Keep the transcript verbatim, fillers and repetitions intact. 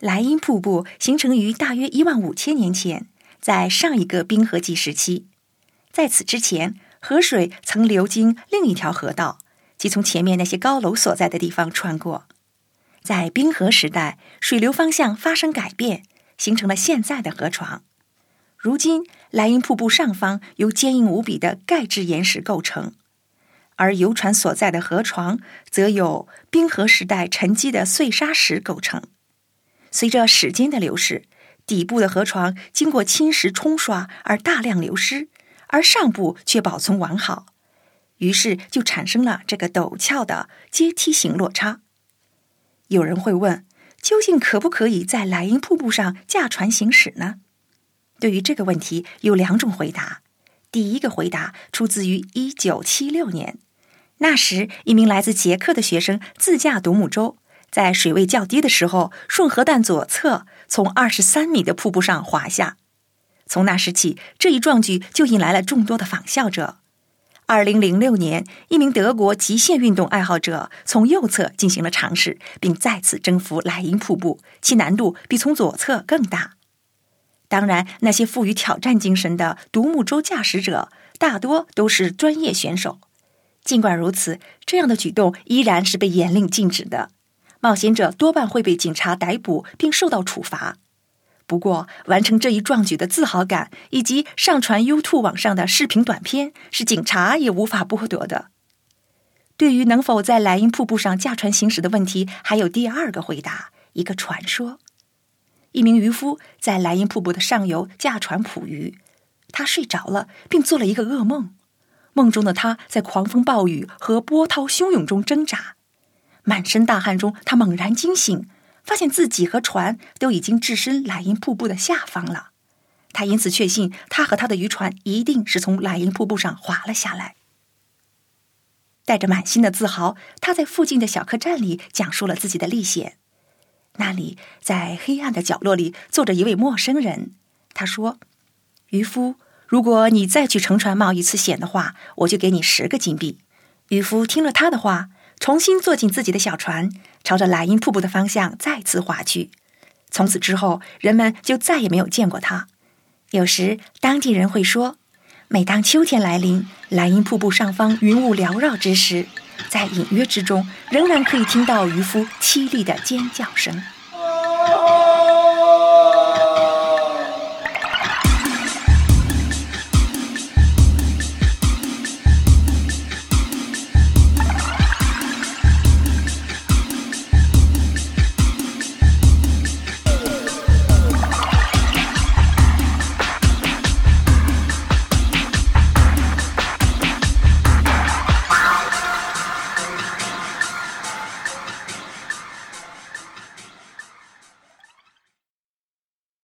莱茵瀑布形成于大约一万五千年前，在上一个冰河纪时期。在此之前，河水曾流经另一条河道，即从前面那些高楼所在的地方穿过。在冰河时代，水流方向发生改变，形成了现在的河床。如今，莱茵瀑布上方由坚硬无比的钙质岩石构成，而游船所在的河床则有冰河时代沉积的碎砂石构成。随着时间的流逝，底部的河床经过侵蚀冲刷而大量流失，而上部却保存完好，于是就产生了这个陡峭的阶梯形落差。有人会问，究竟可不可以在莱茵瀑布上驾船行驶呢？对于这个问题有两种回答。第一个回答出自于一九七六年，那时一名来自捷克的学生自驾独木舟，在水位较低的时候顺河段左侧从二十三米的瀑布上滑下。从那时起，这一壮举就引来了众多的仿效者。二零零六年，一名德国极限运动爱好者从右侧进行了尝试，并再次征服莱茵瀑布，其难度比从左侧更大。当然，那些富于挑战精神的独木舟驾驶者大多都是专业选手。尽管如此，这样的举动依然是被严令禁止的。冒险者多半会被警察逮捕并受到处罚。不过，完成这一壮举的自豪感以及上传 YouTube 网上的视频短片，是警察也无法剥夺的。对于能否在莱茵瀑布上驾船行驶的问题，还有第二个回答，一个传说。一名渔夫在莱茵瀑布的上游驾船捕鱼，他睡着了，并做了一个噩梦。梦中的他在狂风暴雨和波涛汹涌中挣扎，满身大汗中，他猛然惊醒，发现自己和船都已经置身莱茵瀑布的下方了。他因此确信，他和他的渔船一定是从莱茵瀑布上滑了下来。带着满心的自豪，他在附近的小客栈里讲述了自己的历险。那里，在黑暗的角落里坐着一位陌生人。他说：“渔夫，如果你再去乘船冒一次险的话，我就给你十个金币。”渔夫听了他的话，重新坐进自己的小船，朝着莱茵瀑布的方向再次划去。从此之后，人们就再也没有见过他。有时当地人会说，每当秋天来临，莱茵瀑布上方云雾缭绕之时，在隐约之中仍然可以听到渔夫凄厉的尖叫声。